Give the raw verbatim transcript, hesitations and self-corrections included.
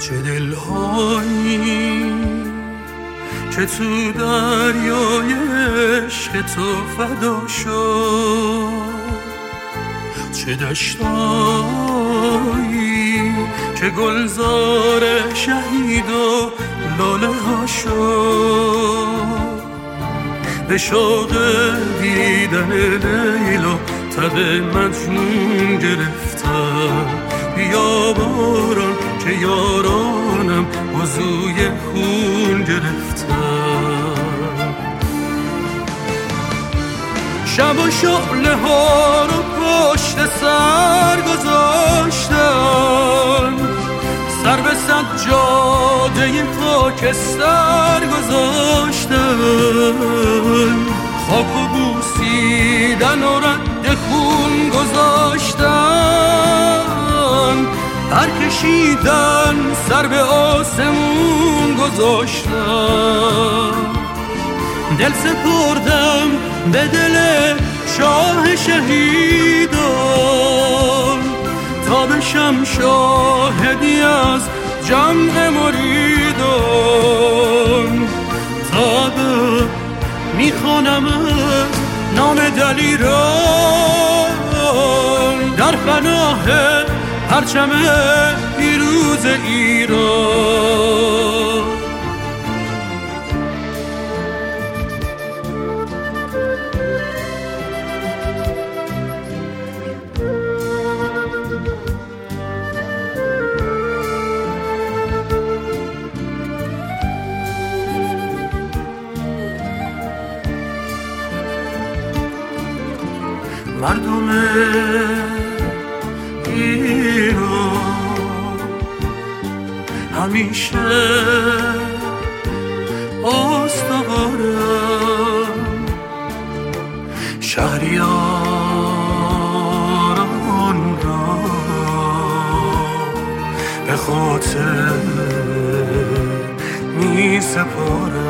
چه دلهایی که تو دریای عشق تو فدا شد، چه دشتایی که گلزار شهید و لاله ها شد. به شوق دیدن لیلا تب مجنون گرفتم، بیا باران که یارانم وضوی خون گرفتم. شب و شعله ها رو پشت سر گذاشتم، سر به سجاده خاکستر گذاشتم. خاک و بوسیدن و رد خون گذاشتم، پر کشیدن سر به آسمون گذاشتم. دل سپردم به دل شاه شهیدان تا بشم شاهدی از جمع مریدان. تا به میخوانم نام دلیران در پناه پرچم پیروز ایران. مردم ایران همیشه استوارم، شهریاران را به خاطر می سپارم.